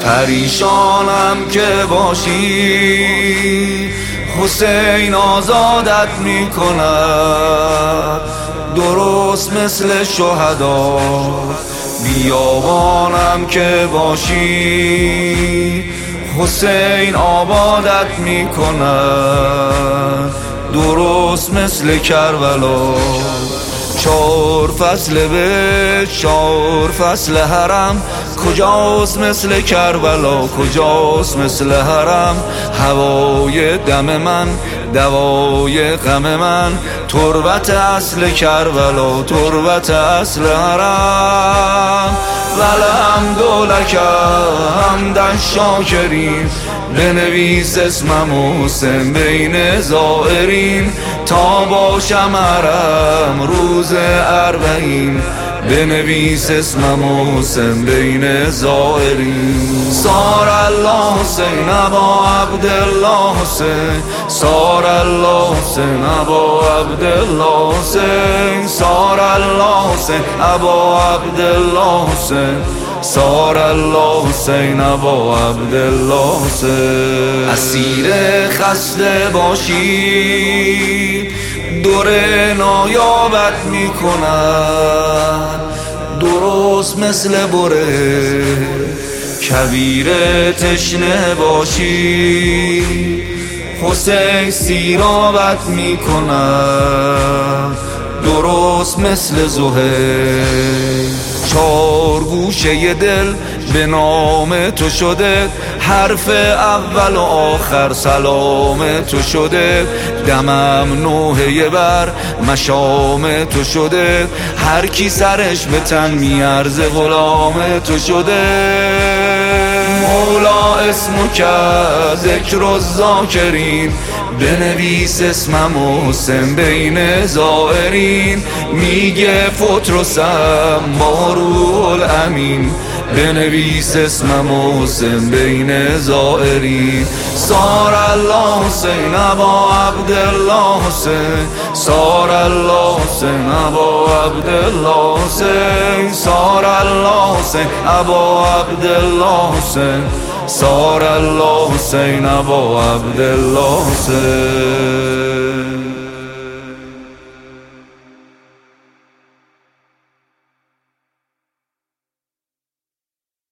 پریشانم که باشی، حسین آزادت میکند درست مثل شهدا. بیابانم که باشی، حسین آبادت میکند درست مثل کربلا. 4 فصل به 4 فصل حرم، کجاست مثل کربلا، کجاست مثل حرم. هوای دم من، دوای غم من، تربت اصل کربلا، تربت اصل حرم. والحمدلک حمدا شاکرین، بنویس اسمم حسین بین زائرین. تا باشم حرم روز 40، بنویس اسمم حسین بین زائرین. صار الله حسین ابا عبدالله حسین، صار الله حسین ابا عبدالله حسین، صار الله حسین ابا عبدالله حسین، صار الله حسین ابا عبدالله حسین. اسیر خسته باشی، دور نایابت میکند درست مثل بره. کویر تشنه باشی، حسین سیرابت میکند درست مثل زهیر. 4 گوشه دل به نام تو شده، حرف اول و آخر سلام تو شده. دمم نوحه بر مشام تو شده، هر کی سرش به تن میارزه غلام تو شده. مولا اسمک ذکر الذاکرین، بنویس اسمم حسین بین زائرین. میگه فطرسم با روح الامین، بنویس اسمم حسین بین زائرین. صار الله حسین ابا عبدالله حسین، صار الله حسین ابا عبدالله حسین، صار الله حسین ابا عبدالله حسین، صار الله حسین ابا عبدالله حسین.